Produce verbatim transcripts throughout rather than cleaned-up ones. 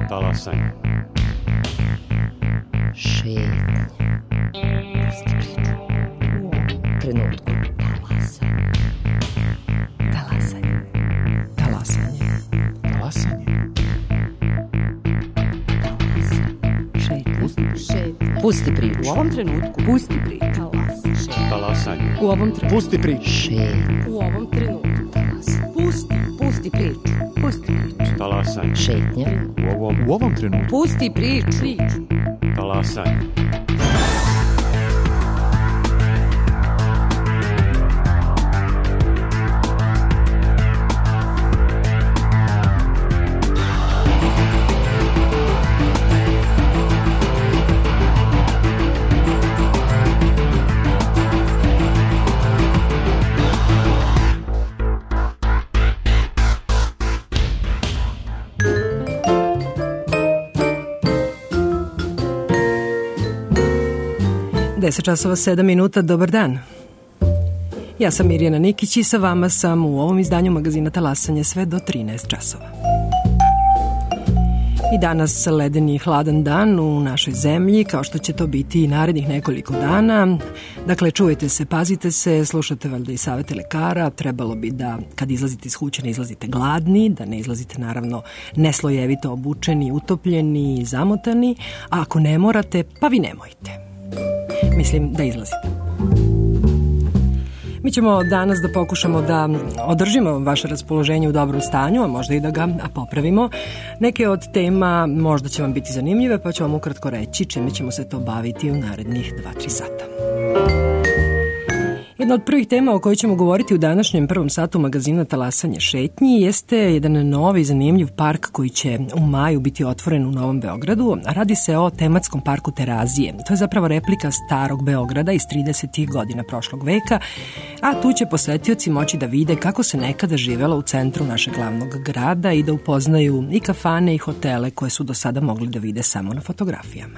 Talasanje. Šetnja. Pusti priču. U ovom trenutku. Talasanje. Talasanje. Talasanje. Talasanje. Šetnja. Šetnja. Pusti priču. U ovom trenutku. Pusti priču. Talasanje. Talasanje. U ovom trenutku. Pusti priču. Šetnja. U ovom trenutku. Talasanje. Pusti. Pusti priču. Pusti priču. Talasanje. Šetnja. U ovom, u ovom trenutku. Pusti priču. Priču. Talasanje. deset časova sedam minuta, dobar dan. Ja sam Mirjana Nikić i sa vama sam u ovom izdanju magazina Talasanje sve do trinaest časova. I danas ledeni i hladan dan u našoj zemlji, kao što će to biti i narednih nekoliko dana. Dakle, čuvajte se, pazite se, slušate valjda i savete lekara. Trebalo bi da kad izlazite iz kuće ne izlazite gladni, da ne izlazite naravno neslojevito obučeni, utopljeni, zamotani, a ako ne morate, pa vi nemojte. Mislim da izlazite. Mi ćemo danas da pokušamo da održimo vaše raspoloženje u dobrom stanju, a možda i da ga popravimo. Neke od tema možda će vam biti zanimljive, pa ću vam ukratko reći čime ćemo se to baviti u narednih dva do tri sata. Jedna od prvih tema o kojoj ćemo govoriti u današnjem prvom satu magazina Talasanje šetnji jeste jedan novi zanimljiv park koji će u maju biti otvoren u Novom Beogradu. Radi se o tematskom parku Terazije. To je zapravo replika starog Beograda iz tridesetih godina prošlog veka, a tu će posetioci moći da vide kako se nekada živelo u centru našeg glavnog grada i da upoznaju i kafane i hotele koje su do sada mogli da vide samo na fotografijama.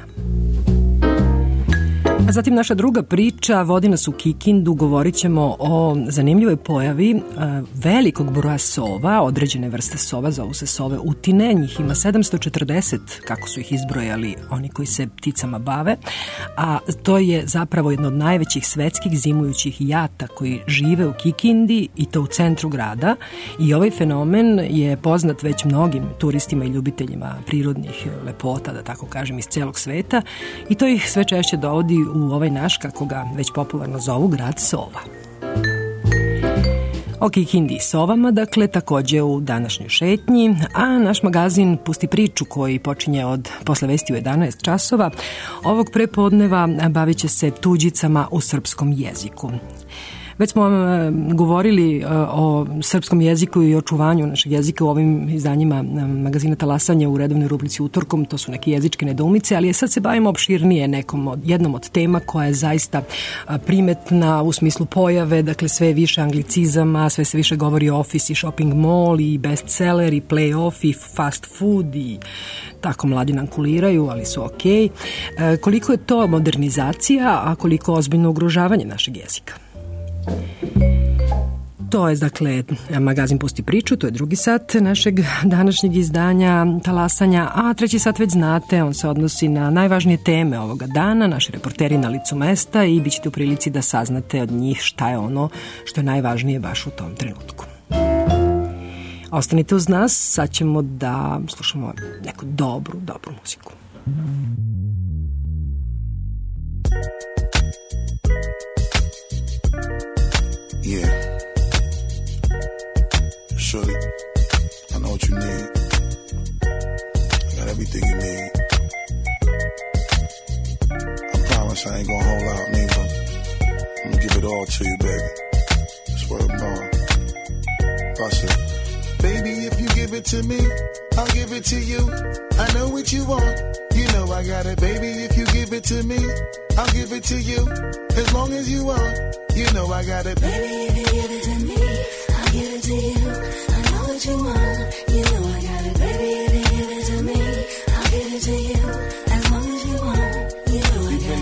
A zatim naša druga priča vodi nas u Kikindu, govorit ćemo o zanimljivoj pojavi uh, velikog broja sova, određene vrste sova, zovu se sove utine, njih ima sedamsto četrdeset, kako su ih izbrojali oni koji se pticama bave, a to je zapravo jedno od najvećih svetskih zimujućih jata koji žive u Kikindi i to u centru grada i ovaj fenomen je poznat već mnogim turistima i ljubiteljima prirodnih lepota, da tako kažem, iz celog sveta i to ih sve češće dovodi u ovaj naš, kako ga već popularno zovu, grad sova. O Kikindi i sovama, dakle, takođe u današnjoj šetnji, a naš magazin Pusti priču koji počinje od posle vesti u jedanaest časova, ovog prepodneva bavit će se tuđicama u srpskom jeziku. Već smo vam govorili o srpskom jeziku i očuvanju našeg jezika u ovim izdanjima magazina Talasanje u redovnoj rubrici Utorkom, to su neke jezičke nedoumice, ali sad se bavimo opširnije nekom od, jednom od tema koja je zaista primetna u smislu pojave, dakle sve više anglicizama, sve se više govori o office i shopping mall i bestseller i play-off i fast food i tako mladi nam kuliraju, ali su okej. Okay. Koliko je to modernizacija, a koliko ozbiljno ugrožavanje našeg jezika? To je, dakle, magazin Pusti priču, to je drugi sat našeg današnjeg izdanja Talasanja, a treći sat već znate, on se odnosi na najvažnije teme ovoga dana, naši reporteri na licu mesta i bit ćete u prilici da saznate od njih šta je ono što je najvažnije baš u tom trenutku. Ostanite uz nas, sad ćemo da slušamo neku dobru, dobru muziku. Yeah. Shorty, I know what you need. I got everything you need. I promise I ain't gonna hold out neither. I'm gonna give it all to you, baby. Swear to God. Bust it. Baby, if you give it to me, I'll give it to you. I know what you want. You know I got it, baby. If you give it to me, I'll give it to you. As long as you want. You know I got it. Baby, if you give it to me, I'll give it to you. I know what you want. You know I got it. Baby, if you give it to me, I'll give it to you. As long as you want. You know I got it. We've been together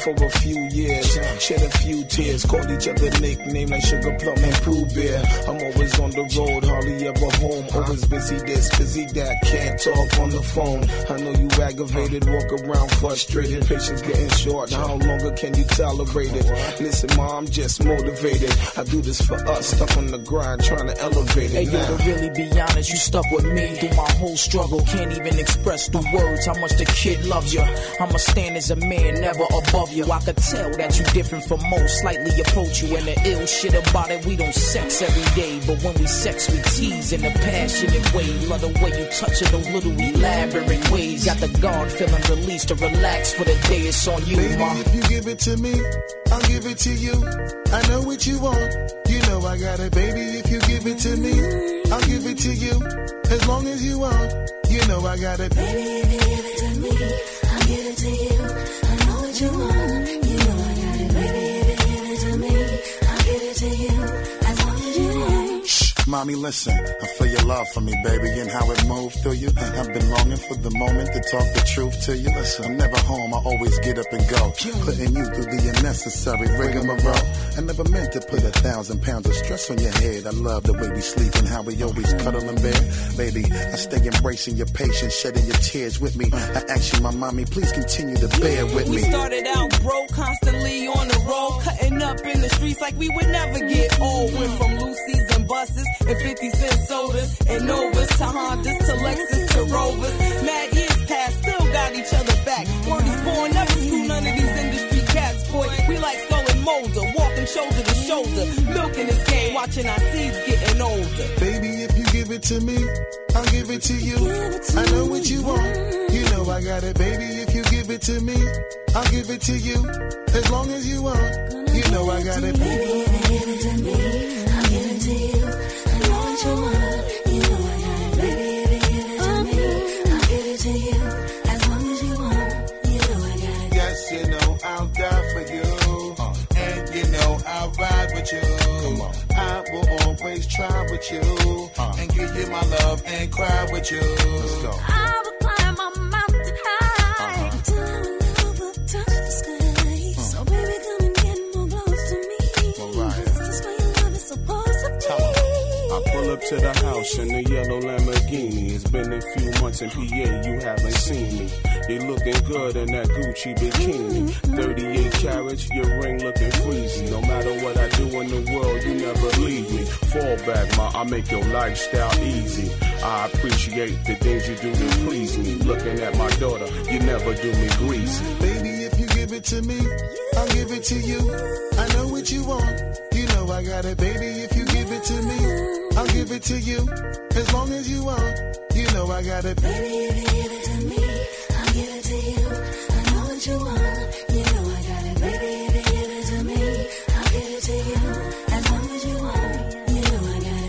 for a few years. Shed a few tears, called each other nickname like Sugar Plum and Pooh Bear. I'm always on the road, hardly ever home. Always busy this, busy that, can't talk on the phone. I know you aggravated, walk around frustrated. Patience getting short, how longer can you tolerate it? Listen, ma, I'm just motivated. I do this for us, stuck on the grind, trying to elevate it. Hey, yo, to really be honest, you stuck with me through my whole struggle. Can't even express through words how much the kid loves you. I'ma stand as a man, never above you. I could tell that you different from most, slightly approach you. And the ill shit about it, we don't sex every day, but when we sex, we tease in a passionate way. Love the way you touch it, those little elaborate ways. Got the guard feeling released to relax for the day. It's on you, baby, ma. If you give it to me, I'll give it to you. I know what you want, you know I got it, baby. If you give it to me, I'll give it to you. As long as you want, you know I got it, baby. If you give it to me, I'll give it to you. I know what you want, you know I got it, baby. If you give it to me, I'll give it to you. As long as you want. Shh, mommy, listen. I feel your love for me, baby, and how it moved through you. I've been longing for the moment to talk the truth to you. Listen, I'm never home, I always get up and go. Putting you through the unnecessary rigmarole. I never meant to put a thousand pounds of stress on your head. I love the way we sleep and how we always cuddle in bed. Baby, I stay embracing your patience, shedding your tears with me. I ask you, my mommy, please continue to bear with me. We started out broke, constantly on the road, cutting up in the streets like we would never get old. Went from Lucy's and buses and fifty cent sodas and Novas to Hondas to Lexus to Rovers. Mad years past, still got each other back. Word is born, never screw none of these industry cats, boy. We like Skull and Molder, walking shoulder to shoulder, milking this game, watching our seeds getting older. Baby, if you give it to me, I'll give it to you. I know what you want, you know I got it, baby. If you give it to me, I'll give it to you. As long as you want, you know I got it, baby. If you give it to me, I'll give it to you. I know what you want, you know I got it, baby. If you give it to me, I'll give it to you. As long as you want, you know I got it. Yes, you know I'll die for you, uh, and you know I'll ride with you. Come on, I will always try with you, uh, and give you my love and cry with you. Let's go. I will climb a mountain high uh-huh. till our love will touch the sky. Uh. So baby, come and get more close to me. Mariah. This is where your love is supposed to be. I pull up to the house in the yellow Lamborghini. It's been a few months in P A, you haven't seen me. You looking good in that Gucci bikini. thirty-eight carats, your ring looking freezy. No matter what I do in the world, you never leave me. Fall back, ma, I make your lifestyle easy. I appreciate the things you do to please me. Looking at my daughter, you never do me greasy. Baby, if you give it to me, I'll give it to you. I know what you want, you know I got it, baby. If you give it to me, I'll give it to you. As long as you want, you know I got it, baby. If you give it to me, I'll give it to you. I know what you want, you know I got it, baby. If you give it to me, I'll give it to you. As long as you want, you know I got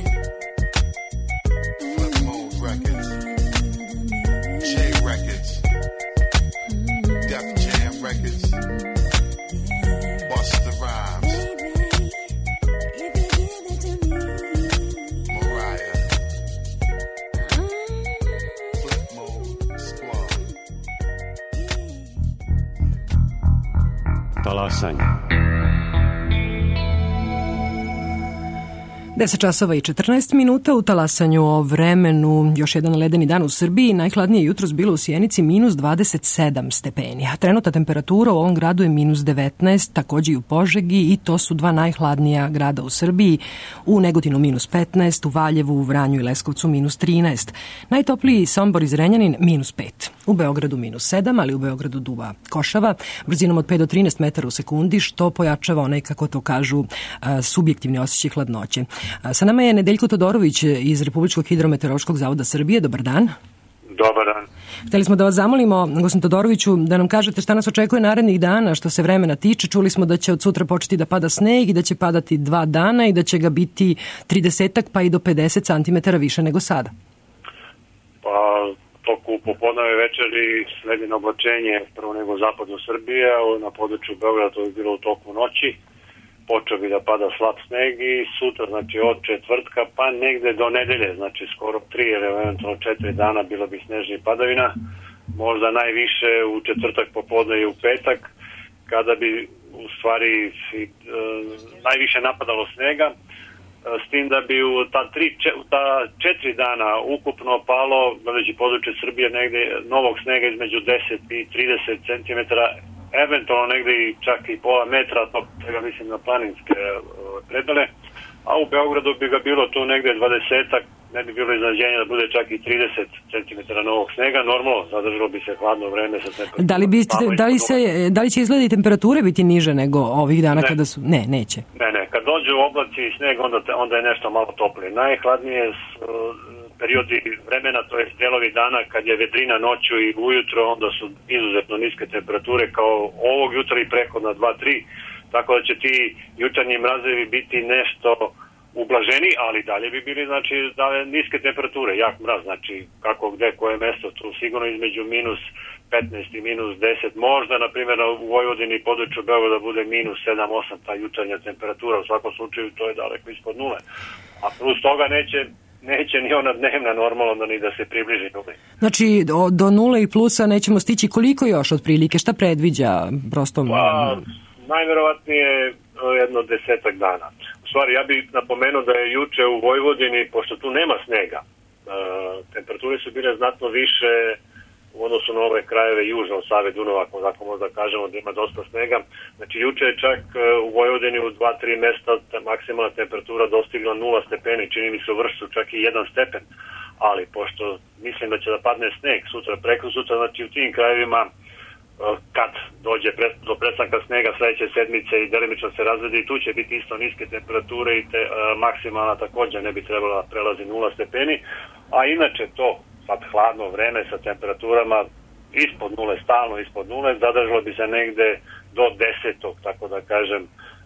it. Flip Mode Records, J Records, Def Jam Records, Busta Rhymes, Mariah, Flip Mode Squad. Talasanje. deset časova i četrnaest minuta u talasanju o vremenu. Još jedan ledeni dan u Srbiji. Najhladnije jutros bilo u Sjenici minus dvadeset sedam stepeni. A trenutna temperatura u ovom gradu je minus devetnaest, takođe i u Požegi, i to su dva najhladnija grada u Srbiji. U Negotinu minus petnaest, u Valjevu, u Vranju i Leskovcu minus trinaest. Najtopliji Sombor i Zrenjanin minus pet. U Beogradu minus sedam, ali u Beogradu duva košava brzinom od pet do trinaest metara u sekundi, što pojačava onaj, kako to kažu, subjektivni osjećaj hladnoće. Sa nama je Nedeljko Todorović iz Republičkog hidrometeorološkog zavoda Srbije. Dobar dan. Dobar dan. Hteli smo da vas zamolimo, gospodin Todoroviću, da nam kažete šta nas očekuje narednih dana što se vremena tiče. Čuli smo da će od sutra početi da pada sneg i da će padati dva dana i da će ga biti trideset pa i do pedeset centimetara više nego sada. Pa, toku popodneve večeri sledeno oblačenje prvo nego zapadno Srbije, na području Beograda to je bilo u toku noći. Počeo bi da pada slab sneg i sutra, znači od četvrtka pa negde do nedelje, znači skoro tri ili eventualno četiri dana bilo bi snežnih padavina, možda najviše u četvrtak popodne i u petak, kada bi u stvari e, najviše napadalo snega, e, s tim da bi u ta, tri, če, u ta četiri dana ukupno palo, gledajući područje Srbije, negde novog snega između deset i trideset centimetara, eventualno negde i čak i pola metra, to prega mislim na planinske e, predele, a u Beogradu bi ga bilo tu negde dvadesetak, ne bi bilo iznenađenja da bude čak i trideset centimetara novog snega. Normalno, zadržalo bi se hladno vreme sa temperaturom. Da li, bi, da, li se, da li će izgleda i temperature biti niže nego ovih dana ne. kada su... Ne, neće. Ne, ne. Kad dođu oblaci i sneg, onda, onda je nešto malo toplije. Najhladnije su periodi vremena, to je delovi dana kad je vedrina noću i ujutro, onda su izuzetno niske temperature kao ovog jutra i prehodna dva tri. Tako da će ti jutarnji mrazevi biti nešto ublaženi, ali dalje bi bili, znači, dalje niske temperature, jak mraz, znači, kako gde, koje mesto, tu sigurno između minus petnaest i minus deset, možda, na primjer, u Vojvodini i području Beograda bude minus sedam osam, ta jutarnja temperatura, u svakom slučaju to je daleko ispod nule. A plus toga neće, neće ni ona dnevna normalno da ni da se približi nuli. Znači, do, do nule i plusa nećemo stići koliko još otprilike, šta predviđa prosto? Pa, najverovatnije jedno desetak dana. U stvari, ja bih napomenuo da je juče u Vojvodini, pošto tu nema snega, e, temperature su bile znatno više u odnosu na ove krajeve južno od Save Dunava, ako tako možda kažemo da ima dosta snega. Znači, juče je čak u Vojvodini u dva tri mesta maksimalna temperatura dostigla nula stepeni, čini mi se u Vršcu čak i jedan stepen. Ali, pošto mislim da će da padne sneg sutra, preko sutra, znači u tim krajevima kad dođe do prestanka snega sledeće sedmice i delimično se razvede i tu će biti isto niske temperature i te, a, maksimalna također ne bi trebala prelazi nula stepeni, a inače to sad hladno vreme sa temperaturama ispod nule, stalno ispod nule, zadržalo bi se negde do desetog, tako da kažem,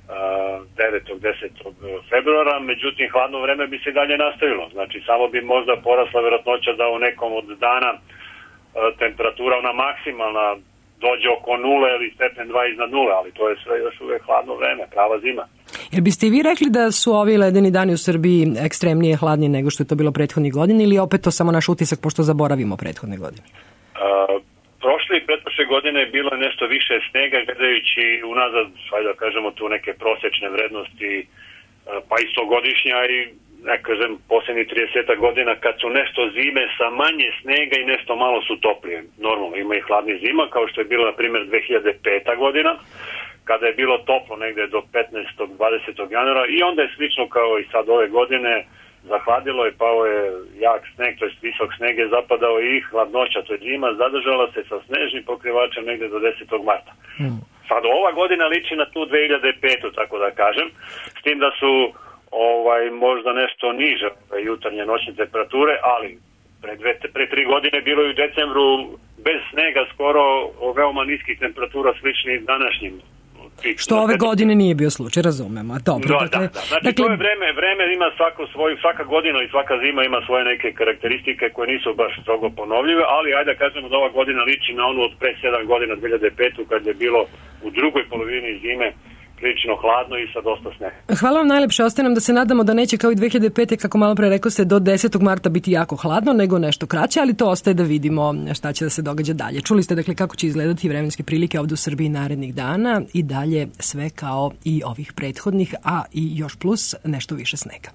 devetog desetog februara, međutim hladno vreme bi se dalje nastavilo, znači samo bi možda porasla verovatnoća da u nekom od dana a, temperatura ona maksimalna dođe oko nule ili stepen dva iznad nule, ali to je sve još uvek hladno vreme, prava zima. Jer biste i vi rekli da su ovi ledeni dani u Srbiji ekstremnije hladni nego što je to bilo prethodnih godina ili opet to samo naš utisak pošto zaboravimo prethodne godine? Uh, prošle i pretprošle godine je bilo nešto više snega gledajući unazad, hajde da kažemo tu neke prosečne vrednosti, uh, pa istogodišnja i ne kažem, posljednjih trideset godina kad su nešto zime sa manje snega i nešto malo su toplije. Normalno, ima i hladni zima, kao što je bilo, na primjer, dve hiljade peta godina, kada je bilo toplo negde do petnaestog dvadesetog januara i onda je slično kao i sad ove godine, zahladilo je, pao je jak sneg, to je visok sneg je zapadao i hladnoća, to je zima, zadržala se sa snežnim pokrivačem negde do desetog marta. Mm. Sad ova godina liči na tu dve hiljade petu, tako da kažem, s tim da su ovaj možda nešto niže jutarnje noćne temperature, ali pre, dve, pre tri godine bilo je u decembru bez snega skoro veoma niskih temperatura sličnih današnjim. Što ove godine nije bio slučaj, razumemo. Dobro, da, dakle, da, da. Znači dakle... to je vreme, vreme ima svako svoju, svaka godina i svaka zima ima svoje neke karakteristike koje nisu baš strogo ponovljive, ali ajde da kažemo da ova godina liči na onu od pre sedam godina, dve hiljade pete kad je bilo u drugoj polovini zime prilično hladno i sa dosta snega. Hvala vam najlepše, ostaje nam da se nadamo da neće kao i dve hiljade pete, kako malo pre rekao ste, do desetog marta biti jako hladno, nego nešto kraće, ali to ostaje da vidimo šta će da se događa dalje. Čuli ste dakle kako će izgledati vremenske prilike ovdje u Srbiji narednih dana i dalje sve kao i ovih prethodnih, a i još plus nešto više snega.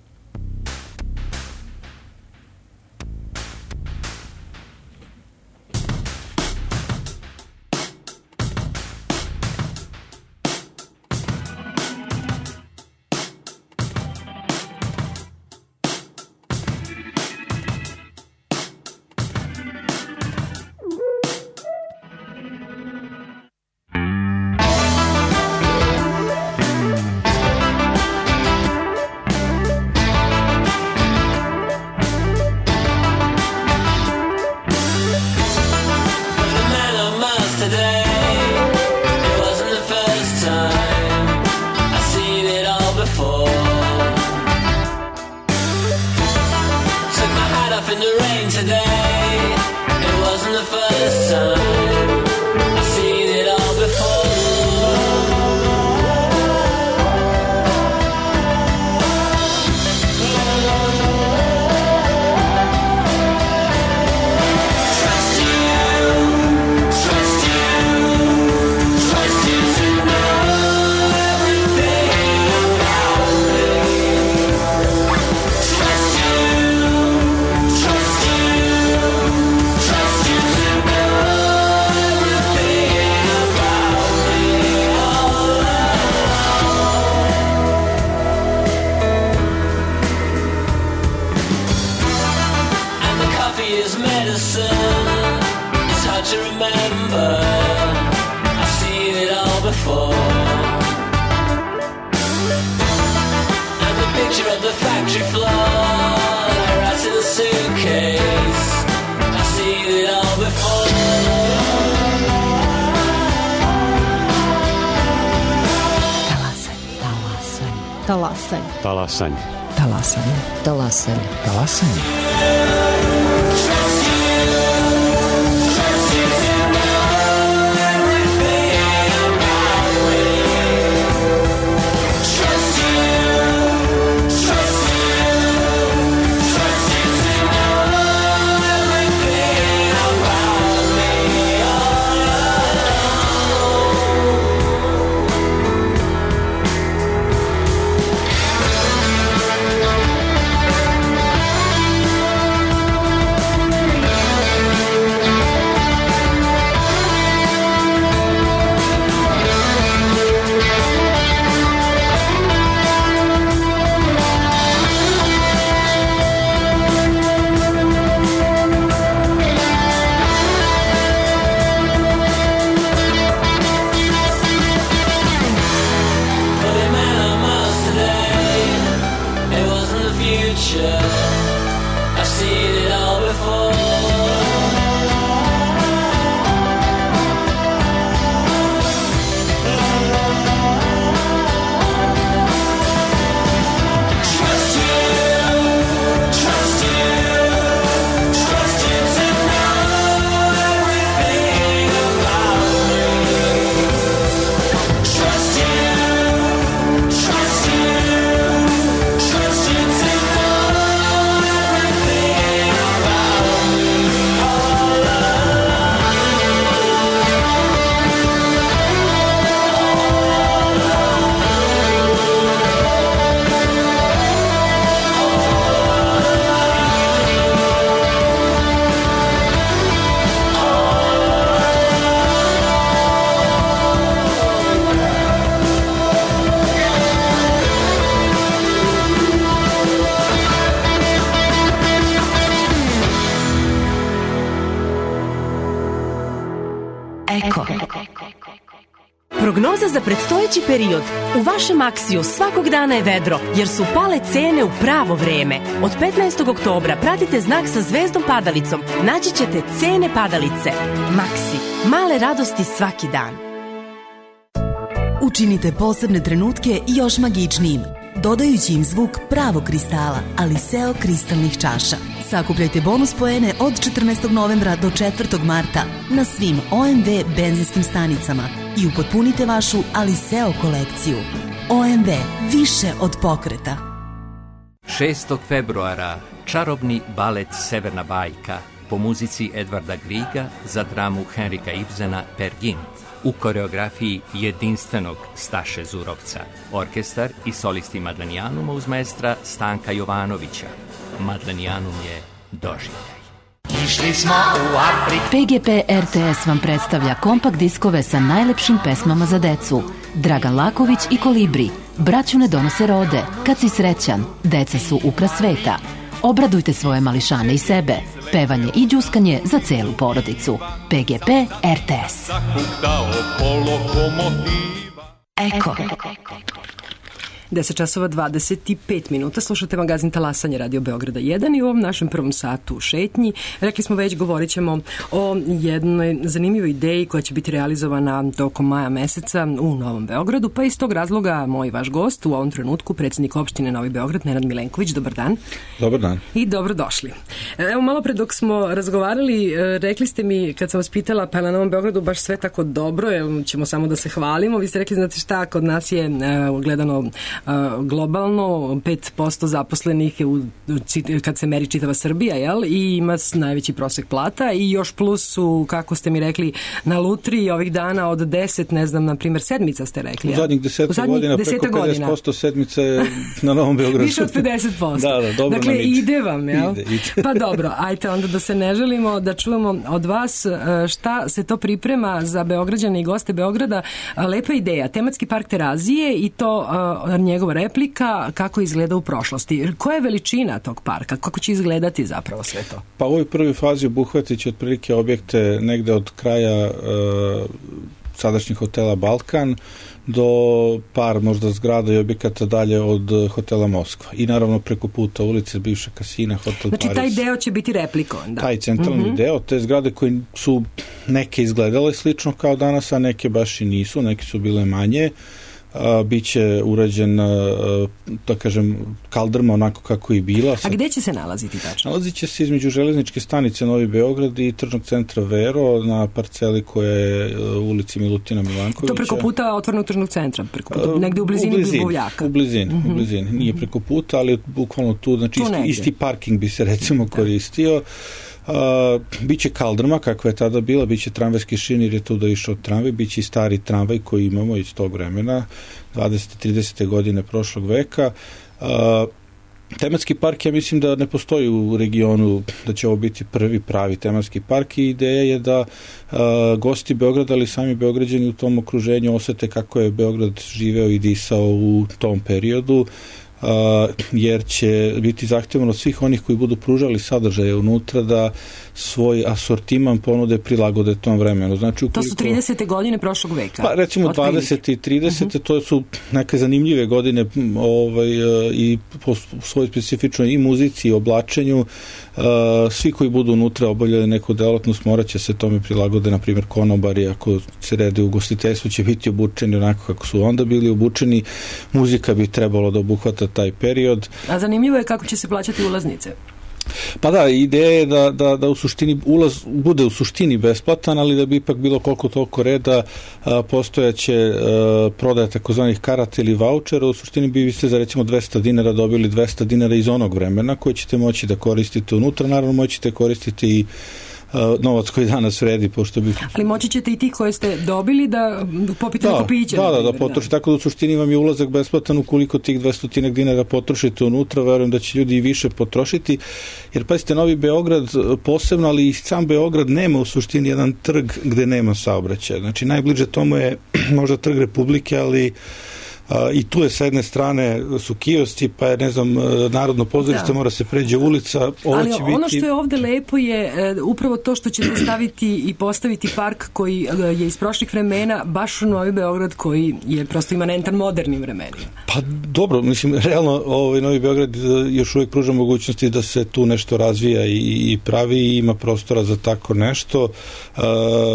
Trust you factory floor, right to the suitcase. I've seen it all before. Talasanje. Talasanje. Talasanje. Talasanje. Talasanje. I've seen it all before. Trust you, trust you, trust you to know everything about me. Trust you, trust you, trust you to know everything about me. All Eko. Prognoza za predstojeći period. U vašem Aksiju svakog dana je vedro, jer su pale cene u pravo vreme. Od petnaestog oktobra pratite znak sa zvezdom padalicom. Naći ćete cene padalice. Maksi. Male radosti svaki dan. Učinite posebne trenutke još magičnijim, dodajući im zvuk pravog kristala, Aliseo kristalnih čaša. Sakupljajte bonus poene od četrnaestog novembra do četvrtog marta na svim O M V benzinskim stanicama i upotpunite vašu Aliseo kolekciju. O M V, više od pokreta. šestog februara čarobni balet Severna bajka po muzici Edvarda Griega za dramu Henrika Ibsena Per Gynt u koreografiji jedinstvenog Staše Zurovca, orkestar i solisti Madlenijanuma uz maestra Stanka Jovanovića. Madlenijanum je doživljaj. Išli smo u Afriku. P G P R T S vam predstavlja kompakt diskove sa najlepšim pesmama za decu. Dragan Laković i Kolibri, Braću ne donose rode, Kad si srećan, Deca su ukras sveta. Obradujte svoje mališane i sebe. Pevanje i đuskanje za celu porodicu. P G P R T S. Eko. deset časova dvadeset pet minuta, slušate magazin Talasanje Radio Beograda jedan i u ovom našem prvom satu u šetnji. Rekli smo već, govorit ćemo o jednoj zanimljivoj ideji koja će biti realizovana tokom maja meseca u Novom Beogradu, pa iz tog razloga moj vaš gost u ovom trenutku, predsjednik opštine Novi Beograd, Nenad Milenković. Dobar dan. Dobar dan. I dobrodošli. Evo, malo pre dok smo razgovarali, rekli ste mi, kad sam vas pitala, pa na Novom Beogradu baš sve tako dobro, jer ćemo samo da se hvalimo. Vi ste rekli, znate šta, kod nas je gledano globalno pet posto zaposlenih u, kad se meri čitava Srbija, jel? I ima najveći prosek plata i još plus su, kako ste mi rekli, na Lutriji ovih dana od deset, ne znam, na primjer sedmica ste rekli. U zadnjih deseta godina preko pedeset posto sedmice na Novom Beogradu. Više od pedeset posto. Da, da, dobro dakle, nam ide. ide vam, jel? Ide, ide. Pa dobro, ajte onda da se ne želimo, da čujemo od vas šta se to priprema za Beograđane i goste Beograda. Lepa ideja, tematski park Terazije i to njegova replika, kako izgleda u prošlosti. Koja je veličina tog parka? Kako će izgledati zapravo sve to? Pa u ovoj prvoj fazi obuhvatit će otprilike objekte negde od kraja uh, sadašnjeg hotela Balkan do par možda zgrada i objekata dalje od hotela Moskva. I naravno preko puta ulice bivše kasina, hotel znači, Paris. Znači taj deo će biti replikovan. Da. Taj centralni mm-hmm. deo, te zgrade koje su neke izgledale slično kao danas, a neke baš i nisu, neke su bile manje. Uh, biće urađen, uh, da kažem, kaldrma onako kako i bila. A gde će se nalaziti tačno? Nalazit će se između železničke stanice Novi Beograd i tržnog centra Vero na parceli koja je u ulici Milutina Milankovića. To preko puta otvornog tržnog centra? Preko puta, negde u blizini, u blizini Bubovljaka? U blizini, mm-hmm. u blizini. Nije preko puta, ali bukvalno tu, znači tu isti, isti parking bi se recimo koristio. Uh, biće kaldrma kakva je tada bila, biće tramvajski šin jer je tu da išao tramvaj, biće i stari tramvaj koji imamo iz tog vremena dvadesete tridesete godine prošlog veka. Uh, tematski park, ja mislim da ne postoji u regionu, da će ovo biti prvi pravi tematski park i ideja je da uh, gosti Beograda, ali sami Beograđani u tom okruženju osete kako je Beograd živeo i disao u tom periodu. Uh, jer će biti zahtevano od svih onih koji budu pružali sadržaje unutra da svoj asortiman ponude prilagode tom vremenu. Znači, ukoliko, to su tridesete godine prošlog veka. Pa recimo dvadesete i tridesete Uh-huh. to su neke zanimljive godine ovaj, i po svojoj specifičnoj i muzici i oblačenju. Uh, svi koji budu unutra obavljali neku delatnost morat će se tome prilagode, na primjer konobari ako se redi u ugostiteljstvu će biti obučeni onako kako su onda bili obučeni. Muzika bi trebalo da obuhvata taj period. A zanimljivo je kako će se plaćati ulaznice. Pa da, ideja je da, da, da u suštini ulaz bude u suštini besplatan, ali da bi ipak bilo koliko toliko reda a, postojaće a, prodaja takozvanih karata ili vaučera. U suštini bi ste za recimo dvesta dinara dobili dvesta dinara iz onog vremena koje ćete moći da koristite unutra. Naravno moćete koristiti i novac koji danas vredi, pošto bi... Ali moći ćete i ti koje ste dobili da popite neko piće. Da, da, da, potroši, tako da u suštini vam je ulazak besplatan ukoliko tih dvesta dinara potrošite unutra, verujem da će ljudi i više potrošiti, jer pazite, Novi Beograd posebno, ali i sam Beograd nema u suštini jedan trg gde nema saobraćaja. Znači, najbliže tomu je možda Trg Republike, ali Uh, i tu je sa jedne strane su kiosci, pa je, ne znam, Narodno pozorište, da. Mora se pređe ulica. Ovo ali će ono biti... što je ovde lepo je uh, upravo to što ćete staviti i postaviti park koji uh, je iz prošlih vremena, baš u Novi Beograd koji je prosto imanentan modernim vremenima. Pa dobro, mislim, realno ovaj Novi Beograd još uvijek pruža mogućnosti da se tu nešto razvija i, i pravi i ima prostora za tako nešto. Uh,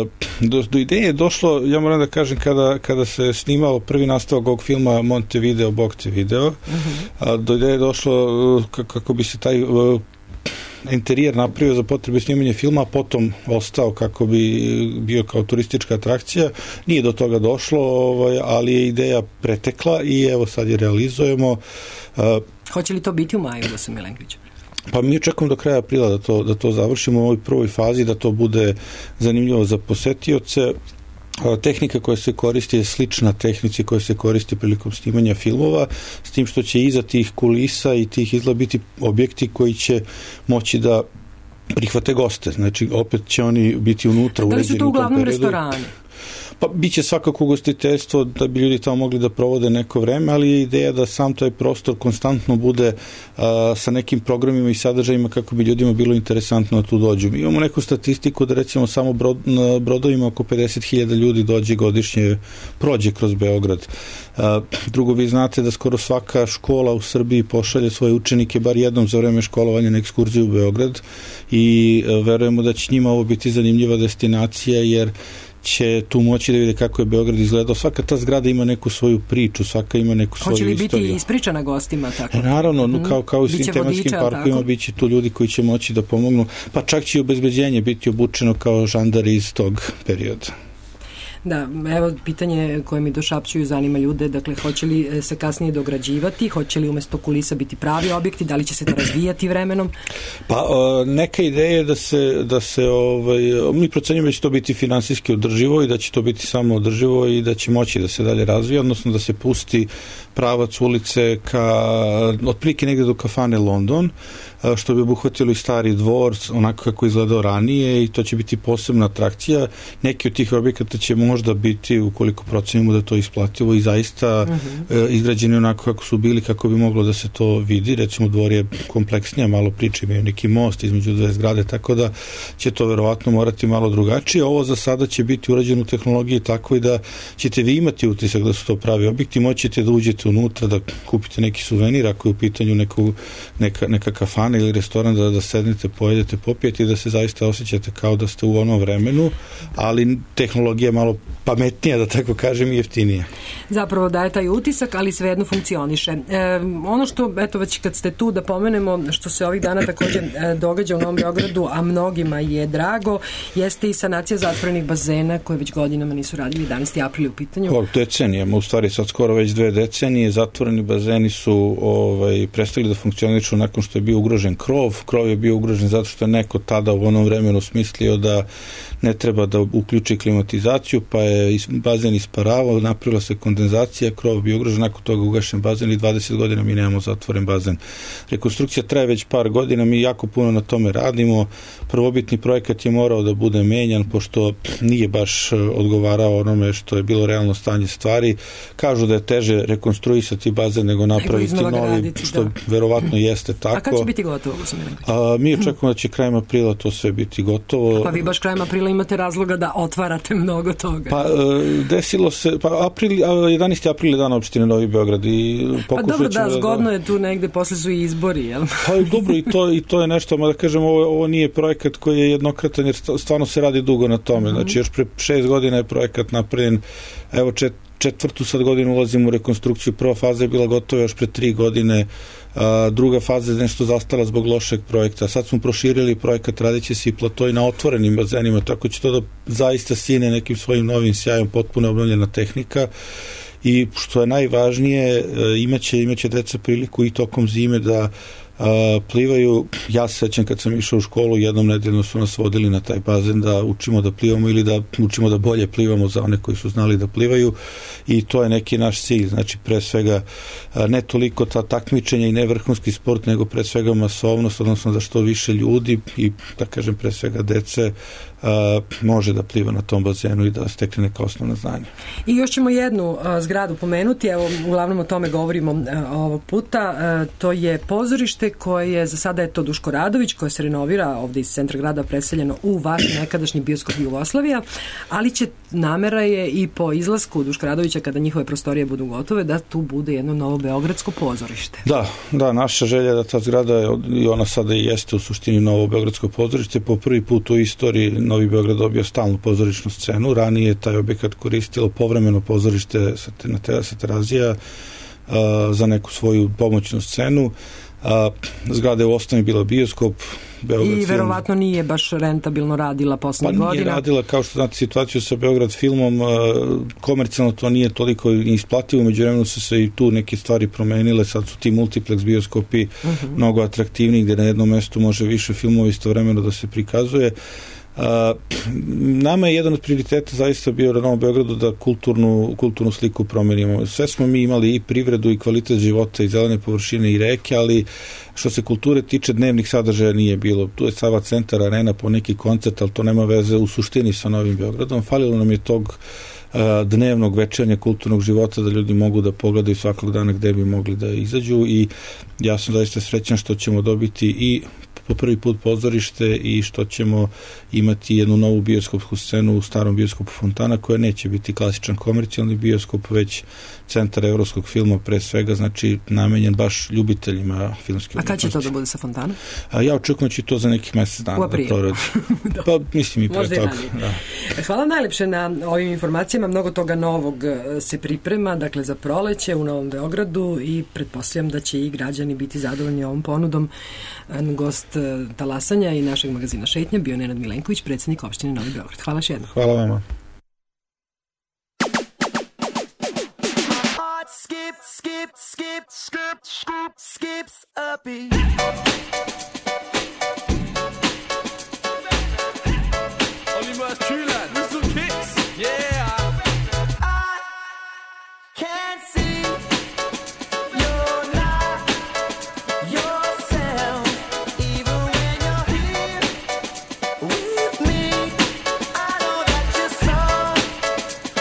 do, do ideje je došlo, ja moram da kažem, kada, kada se snimao prvi nastavak ovog filma Montevideo, Boktevideo, uh-huh. do ideje je došlo kako bi se taj uh, interijer napravio za potrebe snimanja filma, a potom ostao kako bi bio kao turistička atrakcija. Nije do toga došlo, ovaj, ali je ideja pretekla i evo sad je realizujemo. Uh, Hoće li to biti u maju, Gosa Milenković? Pa mi očekujemo do kraja aprila da to, da to završimo u ovoj prvoj fazi, da to bude zanimljivo za posetioce. Tehnika koja se koristi je slična tehnici koja se koristi prilikom snimanja filmova, s tim što će iza tih kulisa i tih izgleda biti objekti koji će moći da prihvate goste. Znači, opet će oni biti unutra uređeni. Da li su to uglavnom restorani? Pa biće svakako ugostiteljstvo da bi ljudi tamo mogli da provode neko vreme, ali je ideja da sam taj prostor konstantno bude a, sa nekim programima i sadržajima kako bi ljudima bilo interesantno da tu dođu. Mi imamo neku statistiku da recimo samo brod, na brodovima oko pedeset hiljada ljudi dođe godišnje, prođe kroz Beograd. A, drugo, vi znate da skoro svaka škola u Srbiji pošalje svoje učenike bar jednom za vreme školovanja na ekskurziju u Beograd i a, verujemo da će njima ovo biti zanimljiva destinacija, jer će tu moći da vide kako je Beograd izgledao. Svaka ta zgrada ima neku svoju priču, svaka ima neku svoju istoriju. Hoće li biti ispričana gostima? Tako? E, naravno, mm. kao, kao i svim tematskim parkovima, bit će tu ljudi koji će moći da pomognu, pa čak će i obezbeđenje biti obučeno kao žandari iz tog perioda. Da, evo pitanje koje mi došapćuju zanima ljude, dakle, hoće li se kasnije dograđivati, hoće li umjesto kulisa biti pravi objekti, da li će se to razvijati vremenom? Pa neka ideja je da se, da se ovaj, mi procenjujemo da će to biti finansijski održivo i da će to biti samo održivo i da će moći da se dalje razvija, odnosno da se pusti pravac ulice ka otprilike negde do kafane London, što bi obuhvatilo i stari dvor, onako kako izgledao ranije, i to će biti posebna atrakcija. Neki od tih objekata će možda možda biti, ukoliko procenimo da to isplativo i zaista uh-huh. e, izgrađeni onako kako su bili, kako bi moglo da se to vidi. Recimo, dvor je kompleksnija, malo priče, imaju neki most između dve zgrade, tako da će to verovatno morati malo drugačije. Ovo za sada će biti urađeno u tehnologiji tako i da ćete vi imati utisak da su to pravi objekti, moćete da uđete unutra, da kupite neki suvenir, ako je u pitanju neku, neka, neka kafana ili restoran, da, da sednete, pojedete, popijete i da se zaista osjećate kao da ste u onom vremenu, ali tehnologija malo pametnija, da tako kažem, i jeftinija. Zapravo daje taj utisak, ali svejedno funkcioniše. E, ono što, eto, već kad ste tu da pomenemo, što se ovih dana također e, događa u Novom Beogradu, a mnogima je drago, jeste i sanacija zatvorenih bazena koje već godinama nisu radili. jedanaesti april u pitanju. O, decenijama, u stvari sad skoro već dve decenije, zatvoreni bazeni su ovaj, prestali da funkcionišu nakon što je bio ugrožen krov. Krov je bio ugrožen zato što je neko tada u onom vremenu smislio da ne treba da uključi klimatizaciju, pa je bazen isparavao, napravila se kondenzacija, krov bio ugrožen, nakon toga ugašen bazen i dvadeset godina mi nemamo zatvoren bazen. Rekonstrukcija traje već par godina, mi jako puno na tome radimo. Prvobitni projekat je morao da bude menjan, pošto nije baš odgovarao onome što je bilo realno stanje stvari. Kažu da je teže rekonstruisati bazen nego napraviti novi, raditi, što da. verovatno jeste tako. A kad će biti gotovo? A, mi očekujemo da će krajem aprila to sve biti gotovo. Pa vi baš krajem aprila imate razloga da otvarate mnogo toga. Pa desilo se, pa april, jedanaesti april je dan opštine Novi Beograd i pa dobro, da, zgodno je tu negde, posle su i izbori, jel? Pa dobro, i to, i to je nešto, ma da kažem, ovo, ovo nije projekat koji je jednokratan, jer stvarno se radi dugo na tome. Znači, još pre šest godina je projekat napravljen, evo čet, četvrtu sad godinu ulazimo u rekonstrukciju, prva faza je bila gotova još pre tri godine, a, druga faza je nešto zastala zbog lošeg projekta. Sad smo proširili projekat, radit će se i platoj na otvorenim bazenima, tako će to da zaista sine nekim svojim novim sjajom, potpuno obnovljena tehnika. I što je najvažnije, imaće, imaće deca priliku i tokom zime da a, plivaju. Ja se sećam kad sam išao u školu, jednom nedeljno su nas vodili na taj bazen da učimo da plivamo ili da učimo da bolje plivamo za one koji su znali da plivaju, i to je neki naš cilj. Znači, pre svega a, ne toliko ta takmičenja i ne vrhunski sport, nego pre svega masovnost, odnosno da što više ljudi i, da kažem, pre svega dece a, može da pliva na tom bazenu i da stekne neka osnovna znanja. I još ćemo jednu a, zgradu pomenuti, evo, uglavnom o tome govorimo a, ovog puta, a, to je pozorište koje je, za sada je to Duško Radović, koje se renovira ovde iz centra grada, preseljeno u vaš nekadašnji bioskop Jugoslavija, ali će, namera je i po izlasku Duška Radovića, kada njihove prostorije budu gotove, da tu bude jedno novo beogradsko pozorište. Da, da, naša želja da ta zgrada, i ona sada i jeste u suštini novo beogradsko pozorište, po prvi put u istoriji Novi Beograd dobio stalnu pozorišnu scenu. Ranije je taj objekat koristilo povremeno pozorište sa Terazija za neku svoju pomoćnu scenu. A, zgrada je u osnovi bila bioskop. Beograd I verovatno film. Nije baš rentabilno radila poslednjih godina. Pa nije godina. radila, kao što znate situaciju sa Beograd filmom, komercijalno to nije toliko isplativo, međuvremenu su se i tu neke stvari promenile, sad su ti multiplex bioskopi uh-huh. mnogo atraktivniji, gde na jednom mestu može više filmova istovremeno da se prikazuje. Uh, nama je jedan od prioriteta zaista bio na Novom Beogradu da kulturnu, kulturnu sliku promenimo. Sve smo mi imali i privredu i kvalitet života i zelene površine i reke, ali što se kulture tiče, dnevnih sadržaja nije bilo. Tu je Sava centar, arena, po neki koncert, ali to nema veze u suštini sa Novim Beogradom. Falilo nam je tog uh, dnevnog večernja kulturnog života da ljudi mogu da pogledaju svakog dana gde bi mogli da izađu, i ja sam zaista srećan što ćemo dobiti i po prvi put pozorište i što ćemo imati jednu novu bioskopsku scenu u starom bioskopu Fontana, koja neće biti klasičan komercijalni bioskop, već centar evropskog filma pre svega, znači namenjen baš ljubiteljima filmske. A kada će to da bude sa Fontana? A ja očekujem da će to za nekih mesec dana da proradi. Pa mislim i pre toga. Da. Hvala najlepše na ovim informacijama. Mnogo toga novog se priprema, dakle za proleće u Novom Beogradu, i pretpostavljam da će i građani biti zadovoljni ovom ponudom. Gost talasanja i našeg magazina Šetnja bio Nenad Milenković, predsjednik opštine Novi Beograd. Hvala još jednom. Hvala vama. Skip, skip, skip, skip, skip, skips a beat. Only Merce Trueland with some kicks, yeah. I can't see you're not yourself, even when you're here with me. I know that you're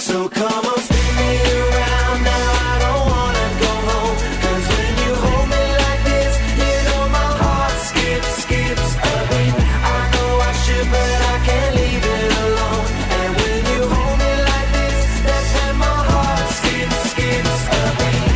So come on, spin me around now. I don't wanna go home. 'Cause when you hold me like this, you know my heart skips, skips a beat. I know I should, but I can't leave it alone. And when you hold me like this, that's when my heart skips, skips a beat.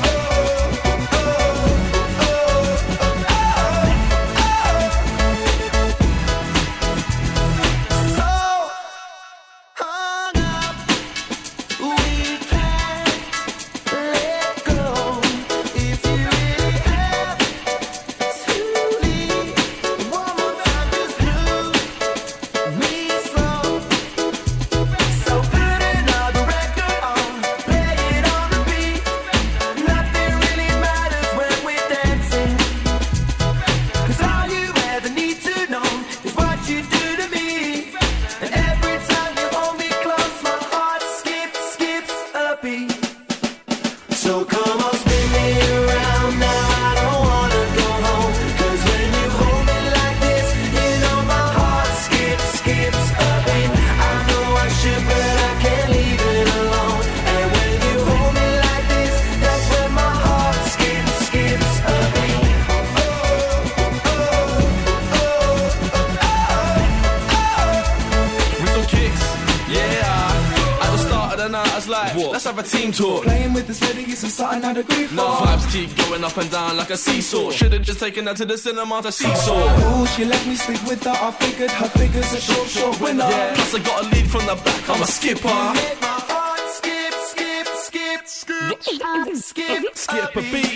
So come on, spin me around now. I don't wanna go home. 'Cause when you hold me like this, you know my heart skips, skips a beat. I know I should, but I can't leave it alone. And when you hold me like this, that's when my heart skips, skips a beat. With some kicks, yeah. At the start of the night, I was like, what? Let's have a team talk. Playing with this lady is something out of grief. No, vibes keep going up and down like a seesaw. Should've just taken her to the cinema to seesaw. Oh, she let me sleep with her. I figured her figure's a short, short winner. Yeah, plus I got a lead from the back. I'm a skipper. Make my heart skip, skip, skip, skip, skip, skip a beat.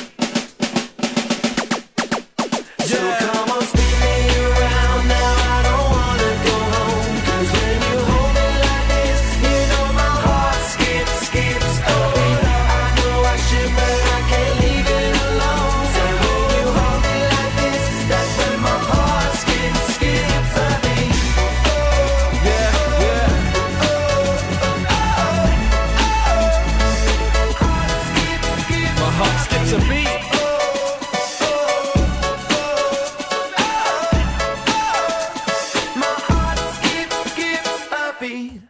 So come on, spin me around now. I don't wanna go home. 'Cause when you hold me like this, you know my heart skips, skips a beat. I know I should, but I can't leave it alone. So when you hold me like this, that's when my heart skips, skips a beat. Yeah, yeah. My heart skips a beat. My heart skips, skips a beat.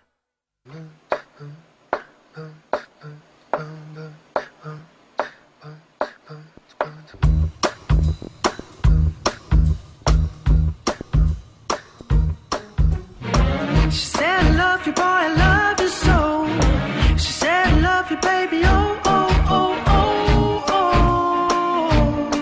She said, I love you, boy, I love you so. She said, I love you, baby, oh, oh, oh, oh, oh.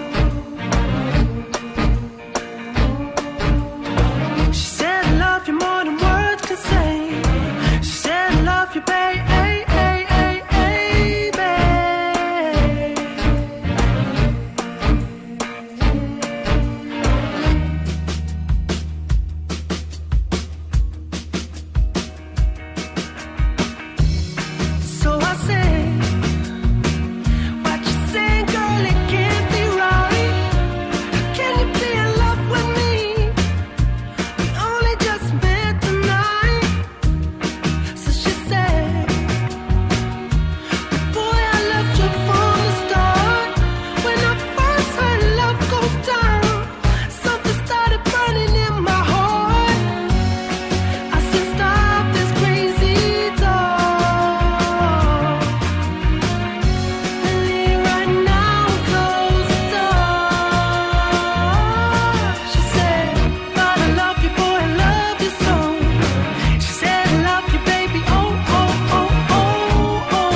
She said, I love you more than words can say. She said, I love you, baby. So I say, what you say, girl, it can't be right. Can you be in love with me? We only just met tonight. So she said, boy, I loved you from the start. When I first heard love go down, something started burning in my heart. I said, stop this crazy talk. Leave right now, close the door. She said, but I love you, boy, I love you so. She said, I love you, baby, oh, oh, oh, oh, oh.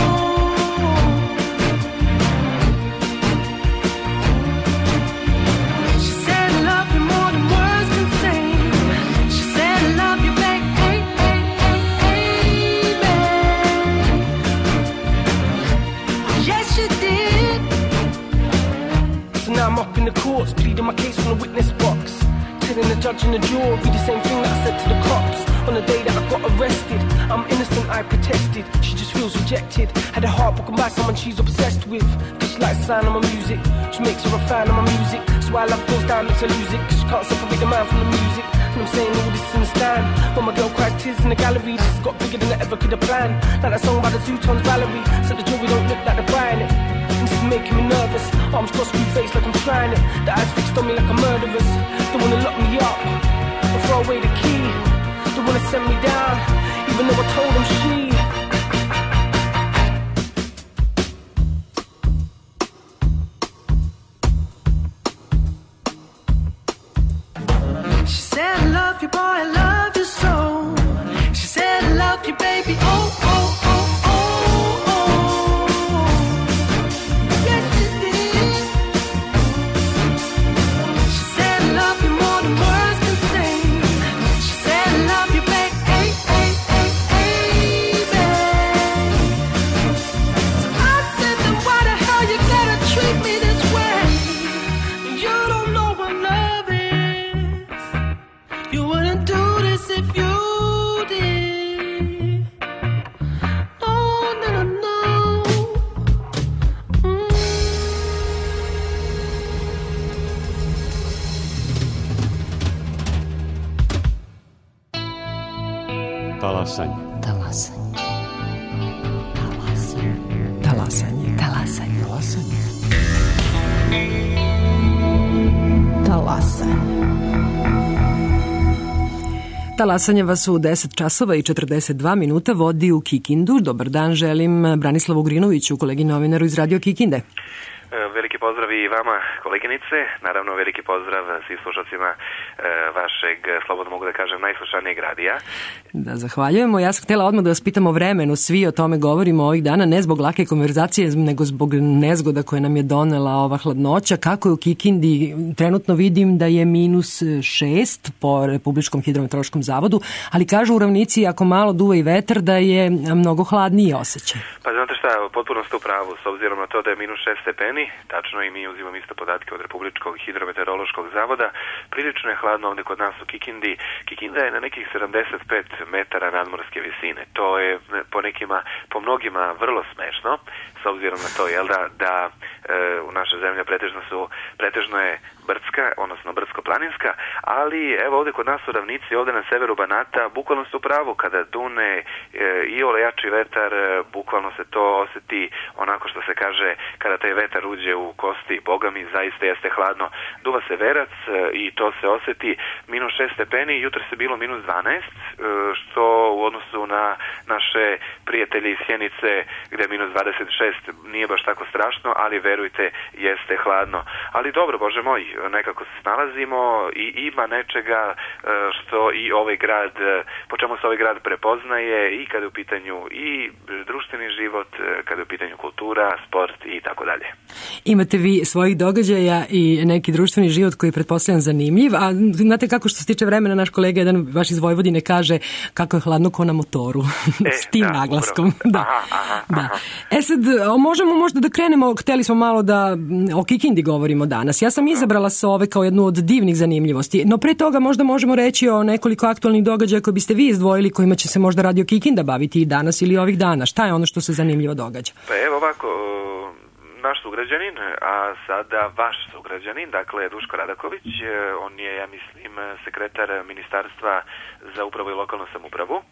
She said, I love you more than words can say. She said, I love you, baby, hey, hey, hey, hey, yes, you did. So now I'm up in the courts, pleading my case from the witness box. Telling the judge and the jury the same thing that I said to the cops. On the day that I got arrested, I'm innocent, I protested. She just feels rejected. Had her heart broken by someone she's obsessed with. Cause she likes the sound of my music. She makes her a fan of my music. So why love goes down, makes her lose it. Cause she can't separate the man from the music. And I'm saying all this in the stand. When my girl cries tears in the gallery, this has got bigger than I ever could have planned. Like that song by the Zootons, Valerie. So the jury don't look like they're buying it. And this is making me nervous. Arms crossed, screw face like I'm trying it. The eyes fixed on me like a murderer's. They wanna lock me up or throw away the key. They wanna send me down, even though I told them she Talasanje. Talasanje. Talasanje. Talasanje. Talasanje. Talasanje. Talasanje vas u deset časova i četrdeset dva minuta vodi u Kikindu. Dobar dan, želim Branislavu Grinoviću, kolegi novinaru iz Radio Kikinde. Veliki pozdrav i vama, koleginice. Naravno, veliki pozdrav svim slušalcima vašeg, slobodno mogu da kažem, najslušanijeg radija. Da, zahvaljujemo. Ja sam htjela odmah da vas pitam o vremenu. Svi o tome govorimo ovih dana, ne zbog lake konverzacije, nego zbog nezgoda koje nam je donela ova hladnoća. Kako je u Kikindi? Trenutno vidim da je minus šest po Republičkom hidrometeorološkom zavodu, ali kažu u ravnici, ako malo duva i vetar, da je mnogo hladniji osjećaj. Pa znate šta, potpuno ste u pravu, s obzirom na to da je minus šest stepeni, tačno i mi uzimamo isto podatke od Republičkog hidrometeorološkog zavoda. Prilično je hladno ovdje kod nas u Kikindi. Kikinda je na nekih sedamdeset pet metara nadmorske visine. To je po nekima, po mnogima vrlo smešno, s obzirom na to, jel da, da e, u naša zemlja pretežno su, pretežno je brdska, odnosno brdsko-planinska, ali evo ovdje kod nas u ravnici, ovdje na severu Banata, bukvalno ste u pravu, kada dune e, i olejači vetar, e, bukvalno se to osjeti onako što se kaže, kada taj vetar uđe u kosti, boga mi, zaista jeste hladno. Duva se verac e, i to se osjeti. Minus šest stepeni, jutro se bilo minus dvanaest, e, što u odnosu na naše prijatelje iz Sjenice, gdje je minus dvadeset šest, nije baš tako strašno, ali verujte, jeste hladno. Ali dobro, Bože moj, nekako se snalazimo i ima nečega što i ovaj grad, po čemu se ovaj grad prepoznaje i kada je u pitanju i društveni život, kada je u pitanju kultura, sport i tako dalje. Imate vi svojih događaja i neki društveni život koji je pretpostavljan zanimljiv, a znate kako što se tiče vremena, naš kolega jedan vaš iz Vojvodine kaže kako je hladno ko na motoru, e, s tim da, naglaskom. Da. Aha, aha, da. Aha. E sad, možemo možda da krenemo, hteli smo malo da o Kikindi govorimo danas. Ja sam izabrala sa ove kao jednu od divnih zanimljivosti, no pre toga možda možemo reći o nekoliko aktualnih događaja koje biste vi izdvojili, kojima će se možda Radio Kikinda baviti i danas ili ovih dana. Šta je ono što se zanimljivo događa? Pa evo ovako, naš sugrađanin, a sada vaš sugrađanin, dakle Duško Radaković, on je, ja mislim, sekretar Ministarstva za upravu i lokalnu samoupravu.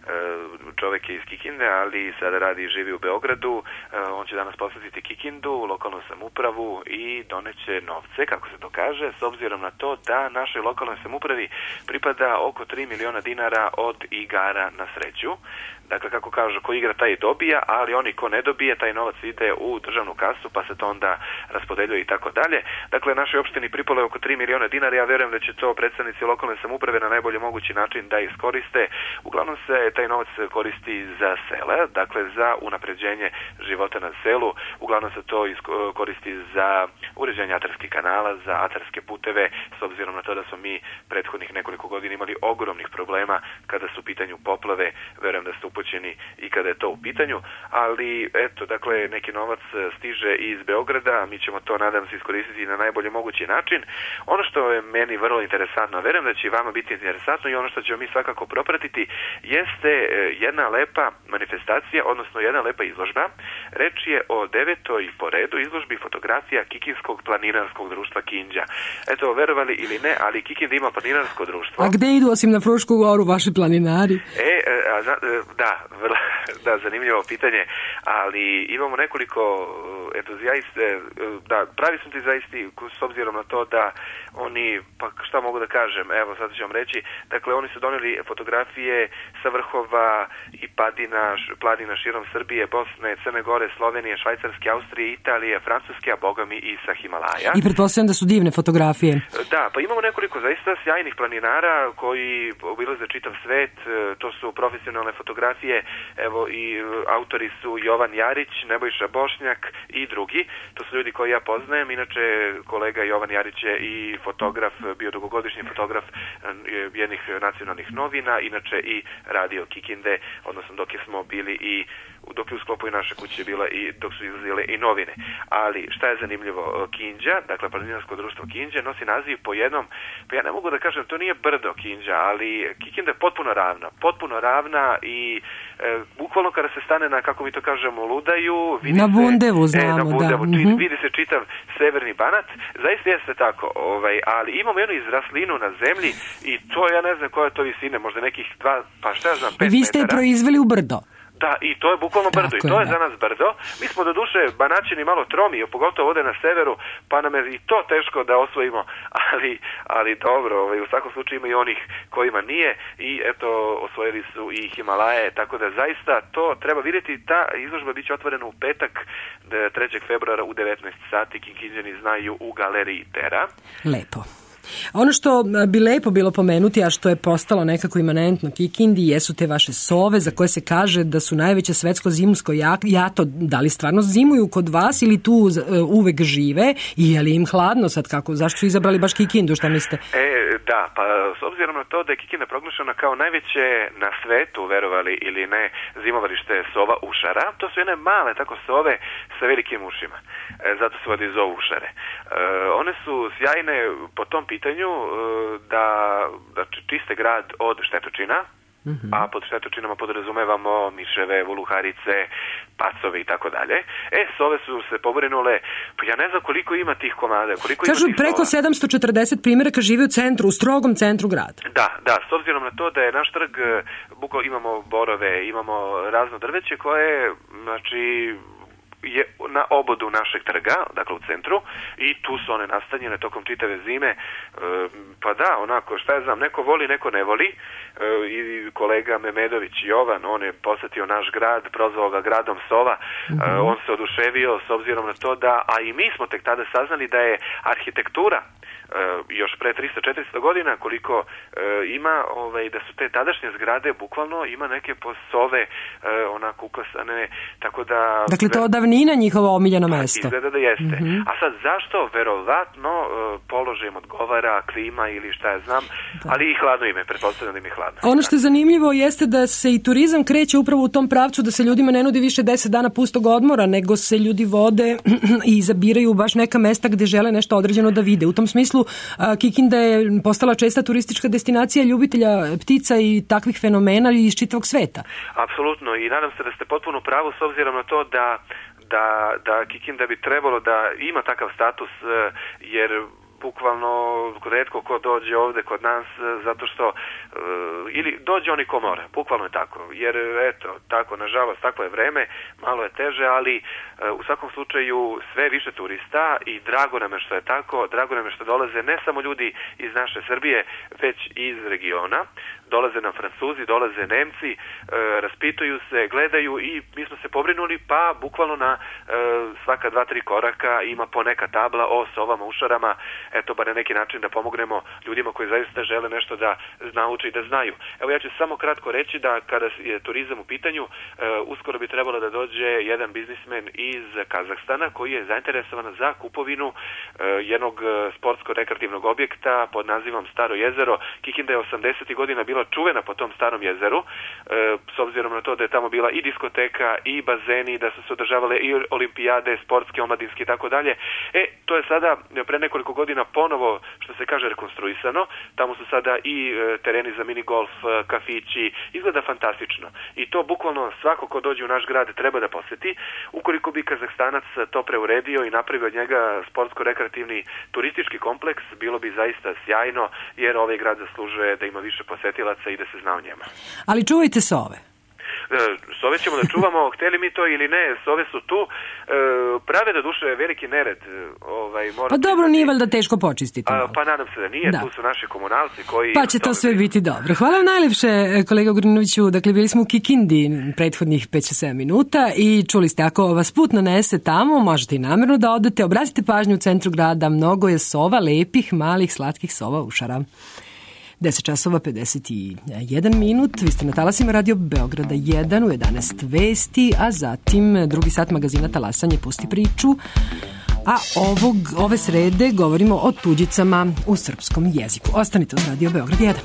Čovjek je iz Kikinde, ali sada radi i živi u Beogradu. On će danas posjetiti Kikindu, lokalnu samoupravu i doneće novce, kako se to kaže, s obzirom na to da našoj lokalnoj samoupravi pripada oko tri miliona dinara od igara na sreću. Dakle, kako kažu, ko igra taj dobija, ali oni ko ne dobije, taj novac ide u državnu kasu, pa se to onda raspodeljuje i tako dalje. Dakle, našoj opštini pripalo je oko tri miliona dinara, ja vjerujem da će to predstavnici lokalne samouprave na najbolji mogući način da iskoriste. Uglavnom se taj novac koristi za sela, dakle za unapređenje života na selu. Uglavnom se to koristi za uređenje atarskih kanala, za atarske puteve, s obzirom na to da smo mi prethodnih nekoliko godina imali ogromnih problema kada su u pitanju poplave. Vjerujem da ste upućeni i kada je to u pitanju, ali eto, dakle, neki novac stiže iz Beograda, mi ćemo to, nadam se, iskoristiti na najbolji mogući način. Ono što je meni vrlo interesantno, verujem da će i vama biti interesantno i ono što ćemo mi svakako propratiti, jeste jedna lepa manifestacija, odnosno jedna lepa izložba. Reč je o devetoj po redu izložbi fotografija Kikinskog planinarskog društva Kinđa. Eto, verovali ili ne, ali Kikinda ima planinarsko društvo. A gde idu osim na Frušku goru vaši planinari? E, a, da, vrlo, da, zanimljivo pitanje, ali imamo nekoliko entuzijiste, da, pravi su ti zaisti s obzirom na to da oni, pa šta mogu da kažem, evo sad ću vam reći, dakle oni su donijeli fotografije sa vrhova i padina, planina širom Srbije, Bosne, Crne Gore, Slovenije, Švajcarske, Austrije, Italije, Francuske, a boga mi i sa Himalaja. I pretpostavljam da su divne fotografije. Da, pa imamo nekoliko zaista sjajnih planinara koji obilaze čitav svet, to su profesionalne fotografije, evo i autori su Jovan Jarić, Nebojša Bošnjak i drugi, to su ljudi koji ja poznajem, inače kolega Jovan Jarić je i fotograf, bio dugogodišnji fotograf jednih nacionalnih novina, inače i radio Kikinde, odnosno dok smo bili i dok je u sklopu i naše kuće bila i dok su izlazile i novine. Ali šta je zanimljivo, Kinđa, dakle planinarsko društvo Kinđa nosi naziv po jednom, pa ja ne mogu da kažem, to nije brdo Kinđa, ali Kikinda je potpuno ravna, potpuno ravna i e, bukvalno kada se stane na, kako mi to kažemo, Ludaju, vidi na Bundevu, se, znamo, e, na Bundevu, da. Mm-hmm. Vidi se čitav severni Banat, zaista jeste tako, ovaj, ali imamo jednu izraslinu na zemlji i to ja ne znam koja je to visine, možda nekih dva, pa šta ja znam, pet Vi ste je metara. proizveli u brdo. Da, i to je bukvalno brdo, Tako i to je, je da. za nas brdo. Mi smo do duše Banaćini malo tromi, pogotovo ovde na severu, pa nam je i to teško da osvojimo, ali, ali dobro, ovaj, u svakom slučaju ima i onih kojima nije i eto, osvojili su i Himalaje, tako da zaista to treba vidjeti. Ta izložba biće otvorena u petak, trećeg februara u devetnaest sati, Kikinđani znaju, u galeriji Tera. Lepo. Ono što bi lepo bilo pomenuti, a što je postalo nekako imanentno Kikindi, jesu te vaše sove za koje se kaže da su najveće svetsko zimsko jato. Da li stvarno zimuju kod vas ili tu uvek žive i je li im hladno sad kako? Zašto su izabrali baš Kikindu, šta mislite? E, da, pa s obzirom na to da je Kikinda proglašena kao najveće na svetu, verovali ili ne, zimovalište sova ušara, to su jedne male tako sove sa velikim ušima. E, zato se vodi zovu ušare. E, one su sjajne po tom pitanju e, da, da čiste grad od štetočina, mm-hmm. a pod štetočinama podrazumevamo miševe, voluharice, pacove i tako dalje. E, sove su se pobrinule, pa ja ne znam koliko ima tih komada, koliko Kažu, ima tih preko sova. sedamsto četrdeset primjeraka živi u centru, u strogom centru grada. Da, da, s obzirom na to da je naš trg, bukvalno imamo borove, imamo razno drveće koje, znači, je na obodu našeg trga, dakle u centru, i tu su one nastanjene tokom čitave zime. E, pa da, onako, šta ja znam, neko voli, neko ne voli. E, i kolega Memedović Jovan, on je posetio naš grad, prozvao ga gradom sova, mm-hmm. e, on se oduševio s obzirom na to da, a i mi smo tek tada saznali da je arhitektura Uh, još pre tristo četiristo godina koliko uh, ima, ovaj, da su te tadašnje zgrade bukvalno ima neke posove uh, onako uklasane, tako da... Dakle, to je davnina njihovo omiljeno mesto. Izgleda da jeste. Mm-hmm. A sad zašto? Verovatno uh, položajem odgovara, klima ili šta ja znam, da. Ali i hladno ime, pretpostavljam da im je hladno. Ono što je zanimljivo jeste da se i turizam kreće upravo u tom pravcu, da se ljudima ne nudi više deset dana pustog odmora, nego se ljudi vode i izabiraju baš neka mesta gde žele nešto određeno da vide. U tom smislu Kikinda je postala česta turistička destinacija ljubitelja ptica i takvih fenomena iz čitavog sveta. Apsolutno, i nadam se da ste potpuno pravo s obzirom na to da, da, da Kikinda bi trebalo da ima takav status, jer bukvalno retko ko dođe ovde kod nas zato što uh, ili dođe oni ko mora, bukvalno je tako, jer eto, tako, nažalost, tako je vreme, malo je teže, ali uh, u svakom slučaju sve više turista i drago nam je što je tako, drago nam je što dolaze ne samo ljudi iz naše Srbije, već iz regiona, dolaze nam Francuzi, dolaze Nemci, e, raspituju se, gledaju i mi smo se pobrinuli, pa bukvalno na e, svaka dva, tri koraka ima po neka tabla o sovama, ušarama, eto, bar na neki način da pomognemo ljudima koji zaista žele nešto da nauče i da znaju. Evo, ja ću samo kratko reći da kada je turizam u pitanju, e, uskoro bi trebalo da dođe jedan biznismen iz Kazahstana koji je zainteresovan za kupovinu e, jednog sportsko-rekreativnog objekta pod nazivom Staro jezero. Kikinda je osamdesetih godina bila čuvena po tom starom jezeru, e, s obzirom na to da je tamo bila i diskoteka i bazeni, da su se održavale i olimpijade, sportske, omladinske i tako dalje. E, to je sada pre nekoliko godina ponovo, što se kaže, rekonstruisano. Tamo su sada i e, tereni za minigolf, e, kafići, izgleda fantastično. I to bukvalno svako ko dođe u naš grad treba da poseti. Ukoliko bi Kazahstanac to preuredio i napravio od njega sportsko-rekreativni turistički kompleks, bilo bi zaista sjajno, jer ovaj grad zaslužuje da ima više posetilaca i da se zna o njema. Ali čuvajte sove. Sove ćemo da čuvamo, hteli mi to ili ne, sove su tu, prave da duše veliki nered. Ovaj, pa dobro, nije valjda teško počistiti. A, pa nadam se da nije, da. Tu su naši komunalci koji... Pa će to sve biti dobro. Hvala vam najlepše, kolega Ogrinoviću. Dakle, bili smo u Kikindi prethodnih pet do sedam minuta i čuli ste, ako vas put nanese tamo, možete i namjerno da odete, obratite pažnju u centru grada, mnogo je sova, lepih, malih, slatkih sova ušara. deset časova pedeset jedan minut, vi ste na talasima Radio Beograda jedan u jedanaest vesti, a zatim drugi sat magazina Talasanje Pusti priču, a ovog, ove srede govorimo o tuđicama u srpskom jeziku. Ostanite uz Radio Beograd jedan.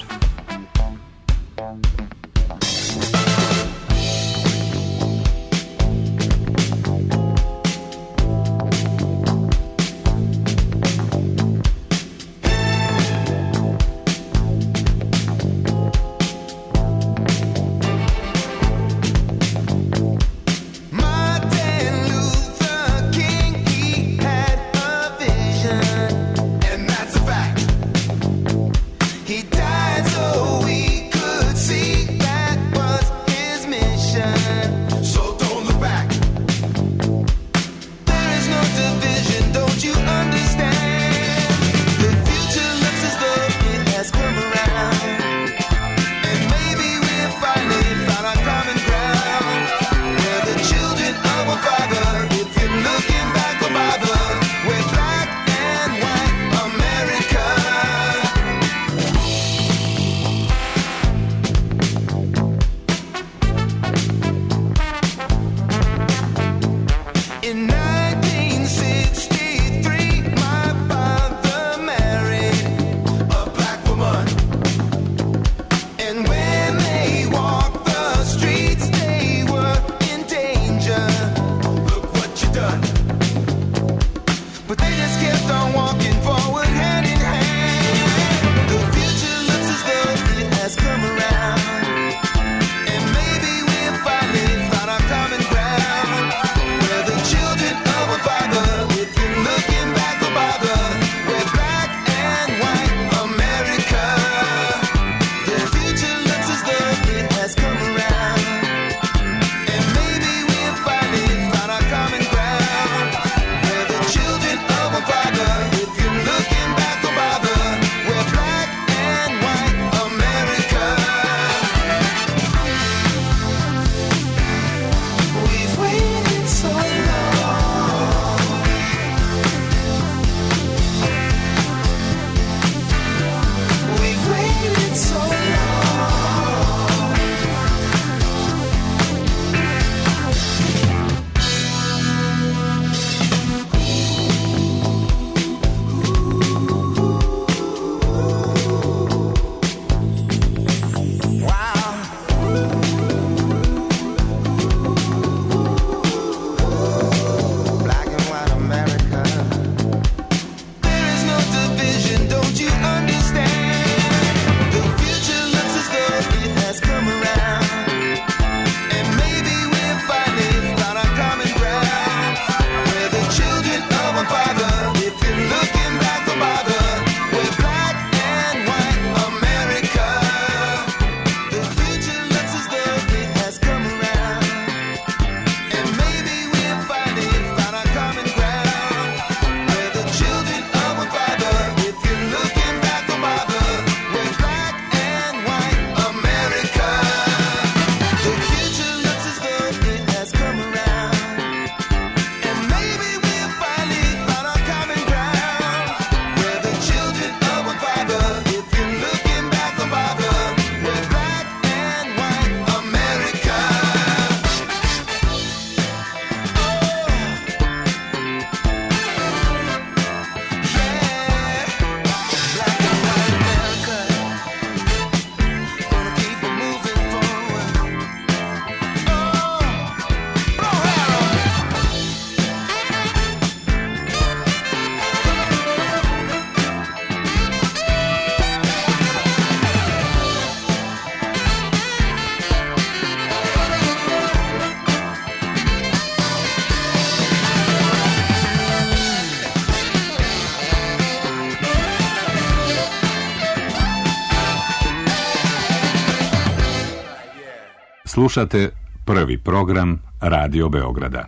Slušate prvi program Radio Beograda.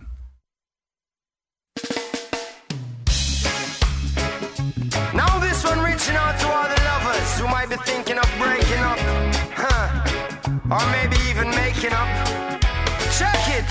Now this one reaching out to all the lovers who might be thinking of breaking up, huh? Or maybe even making up. Check it.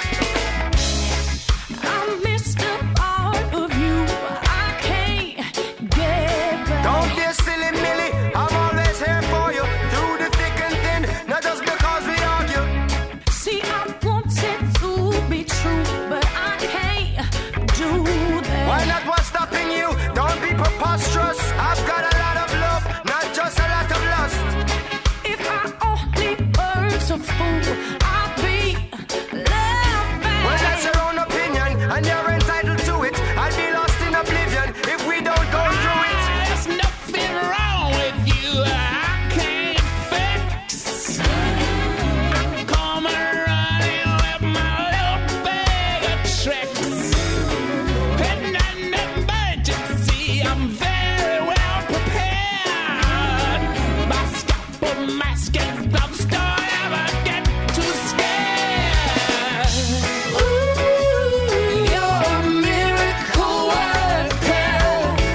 I missed a part of you. I can't get back. Don't be a silly Millie. I'm always here for you through the thick and thin. Not just because we argue. See, I want it to be true, but I can't do that. Why not? What's stopping you? Don't be preposterous. I've got a lot of love, not just a lot of lust. If I only were to fool, I'd be left back. Well, that's your own opinion, and you're entitled to it. I'd be lost in oblivion if we don't go through it. There's nothing wrong with you. I can't fix. Come running with my little bag of tricks. And an emergency, I'm very well prepared. My scalpel, mask, and gloves don't ever get too scared. Ooh, you're a miracle worker.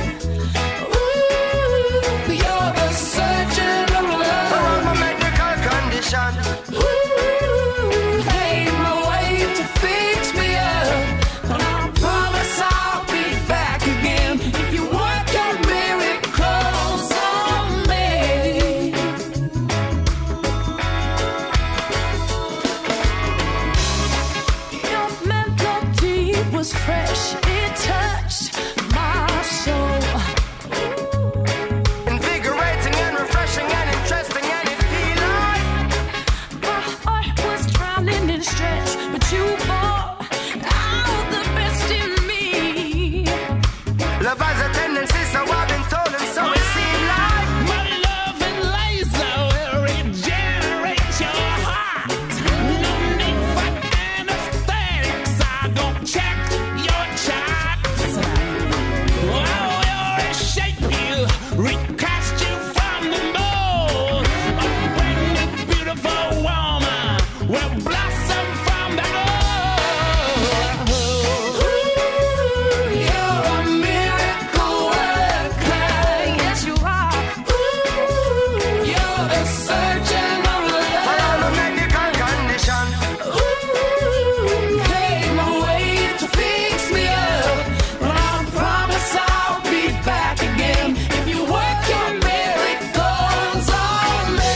Ooh, you're the surgeon of love. For all my medical condition. Ooh, pave my way to fix me up. And I promise I'll be back again if you work your miracles on me. Your melody was fresh, it touched my soul. Invigorating and refreshing and interesting, and it feel like My heart was drowning in stress, but you brought out the best in me. love has a tendency, so I've been told, and so it seemed like My love and laser will regenerate your heart. No need for anesthetics, I don't check your charts. I will reshape you, recast you from the mold. A brand new beautiful woman will blossom from the mold. Ooh, you're a miracle worker, yes you are. Ooh, you're the surgeon of for all love. my medical condition. Ooh, pave my way to fix me up. And I promise I'll be back again if you work your miracles on me.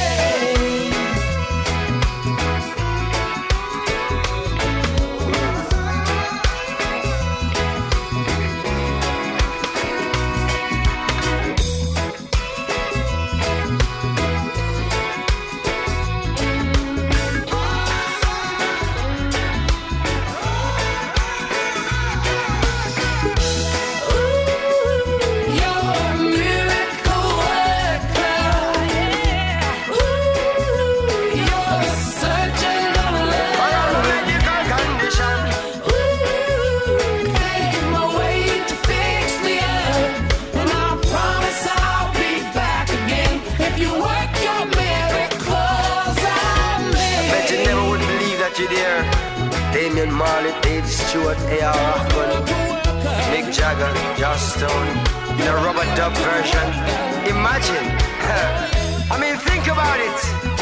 You're a miracle worker, yeah. Ooh, you're the surgeon of For all love. my medical condition. Ooh, pave my way to fix me up, and I promise I'll be back again if you work your miracles on me. Bet you never would believe that you're there. Damian Marley, Dave Stewart, A R Rahman, Mick Jagger, Joss Stone, in a rubber dub version. Imagine. I mean, think about it.